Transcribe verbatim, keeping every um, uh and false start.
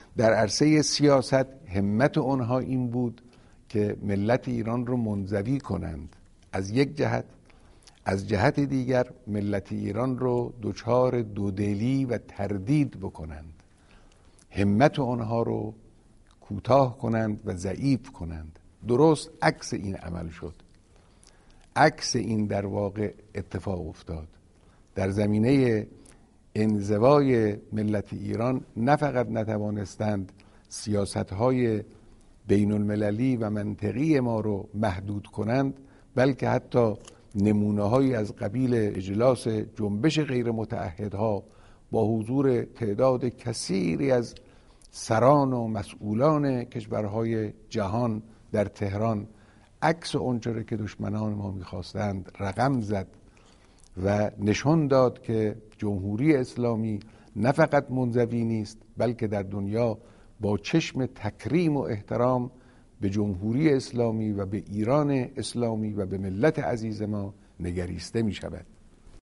در عرصه سیاست همت اونها این بود که ملت ایران رو منزوی کنند از یک جهت، از جهت دیگر ملت ایران رو دچار دودلی و تردید بکنند، همت اونها رو کوتاه کنند و ضعیف کنند. درست عکس این عمل شد، عکس این در واقع اتفاق افتاد. در زمینه انزوای ملت ایران نه فقط نتوانستند سیاست‌های بین المللی و منطقی ما رو محدود کنند، بلکه حتی نمونه‌هایی از قبیل اجلاس جنبش غیر متعهدها با حضور تعداد کثیری از سران و مسئولان کشورهای جهان در تهران عکس آنچه که دشمنان ما می‌خواستند رقم زد و نشان داد که جمهوری اسلامی نه فقط منزوی نیست، بلکه در دنیا با چشم تکریم و احترام به جمهوری اسلامی و به ایران اسلامی و به ملت عزیز ما نگریسته می شود.